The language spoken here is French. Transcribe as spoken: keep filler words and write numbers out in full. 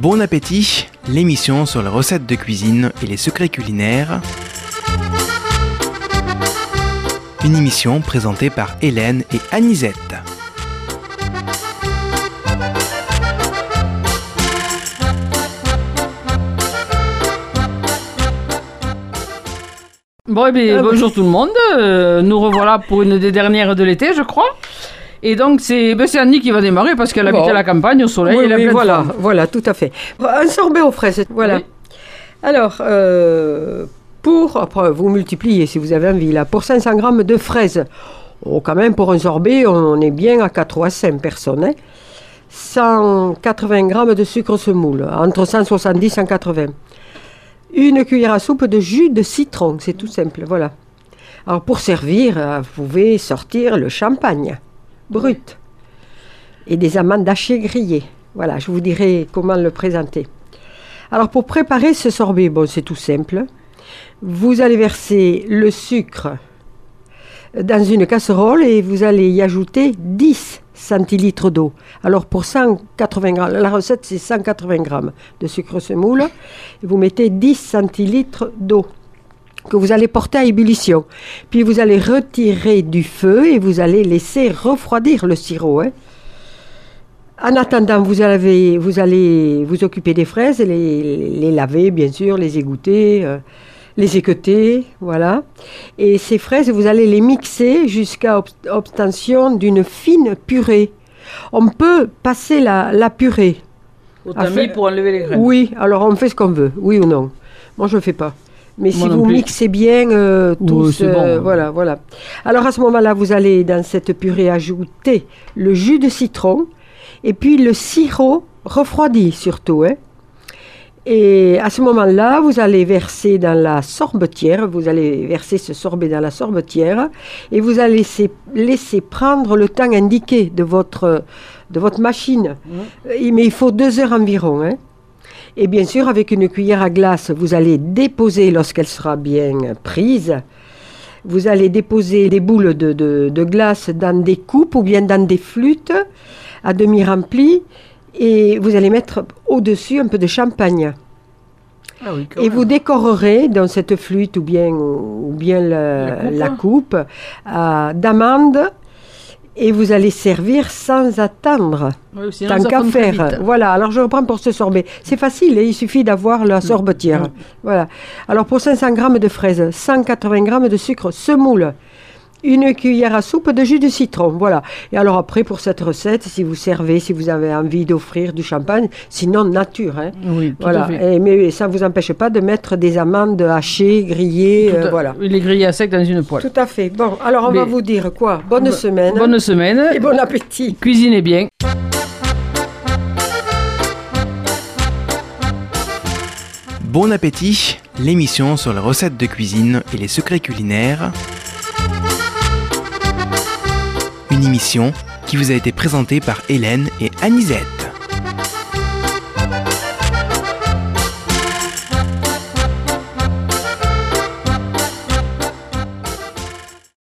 Bon appétit, l'émission sur les recettes de cuisine et les secrets culinaires. Une émission présentée par Hélène et Anisette. Bon, eh bien, bonjour tout le monde, euh, nous revoilà pour une des dernières de l'été, je crois. Et donc, c'est, ben c'est Annie qui va démarrer parce qu'elle bon. habite à la campagne, au soleil. Oui, et oui, voilà, voilà, tout à fait. Un sorbet aux fraises, voilà. Oui. Alors, euh, pour, après, vous multipliez si vous avez envie, là, pour cinq cents grammes de fraises, oh, quand même, pour un sorbet, on est bien à quatre ou à cinq personnes. Hein. cent quatre-vingts grammes de sucre semoule, entre cent soixante-dix et cent quatre-vingts. Une cuillère à soupe de jus de citron, c'est tout simple, voilà. Alors, pour servir, vous pouvez sortir le champagne brut et des amandes hachées grillées. Voilà, je vous dirai comment le présenter. Alors, pour préparer ce sorbet, bon, c'est tout simple. Vous allez verser le sucre dans une casserole et vous allez y ajouter dix centilitres d'eau. Alors, pour cent quatre-vingts grammes, la recette, c'est cent quatre-vingts grammes de sucre semoule. Et vous mettez dix centilitres d'eau que vous allez porter à ébullition. Puis vous allez retirer du feu et vous allez laisser refroidir le sirop. Hein. En attendant, vous, avez, vous allez vous occuper des fraises, les, les laver bien sûr, les égoutter, euh, les équeuter, voilà. Et ces fraises, vous allez les mixer jusqu'à ob- obtention d'une fine purée. On peut passer la, la purée. Au tamis pour enlever les graines. Oui, alors on fait ce qu'on veut, oui ou non. Moi, je ne le fais pas. Mais Moi si vous plus. mixez bien euh, tous, oui, euh, bon. voilà, voilà. Alors à ce moment-là, vous allez dans cette purée ajouter le jus de citron et puis le sirop refroidi surtout. Hein. Et à ce moment-là, vous allez verser dans la sorbetière, vous allez verser ce sorbet dans la sorbetière et vous allez laisser, laisser prendre le temps indiqué de votre, de votre machine. Mmh. Mais il faut deux heures environ, hein. Et bien sûr, avec une cuillère à glace, vous allez déposer, lorsqu'elle sera bien prise, vous allez déposer des boules de, de, de glace dans des coupes ou bien dans des flûtes à demi remplies et vous allez mettre au-dessus un peu de champagne. Ah oui, et vous décorerez dans cette flûte ou bien, ou bien la, la coupe, la coupe euh, d'amandes. Et vous allez servir sans attendre, oui, tant qu'à faire. Voilà, alors je reprends pour ce sorbet. C'est facile, hein, il suffit d'avoir la sorbetière. Mmh. Voilà. Alors pour cinq cents grammes de fraises, cent quatre-vingts grammes de sucre semoule, une cuillère à soupe de jus de citron. Voilà. Et alors après, pour cette recette, si vous servez, si vous avez envie d'offrir du champagne, sinon nature. Hein. Oui, tout voilà. à fait. Et, mais ça ne vous empêche pas de mettre des amandes hachées, grillées. Euh, voilà. Il est grillé à sec dans une poêle. Tout à fait. Bon, alors on mais, va vous dire quoi ? Bonne b- semaine. Bonne semaine. Et bon appétit. Cuisinez bien. Bon appétit, l'émission sur les recettes de cuisine et les secrets culinaires. Une émission qui vous a été présentée par Hélène et Anisette.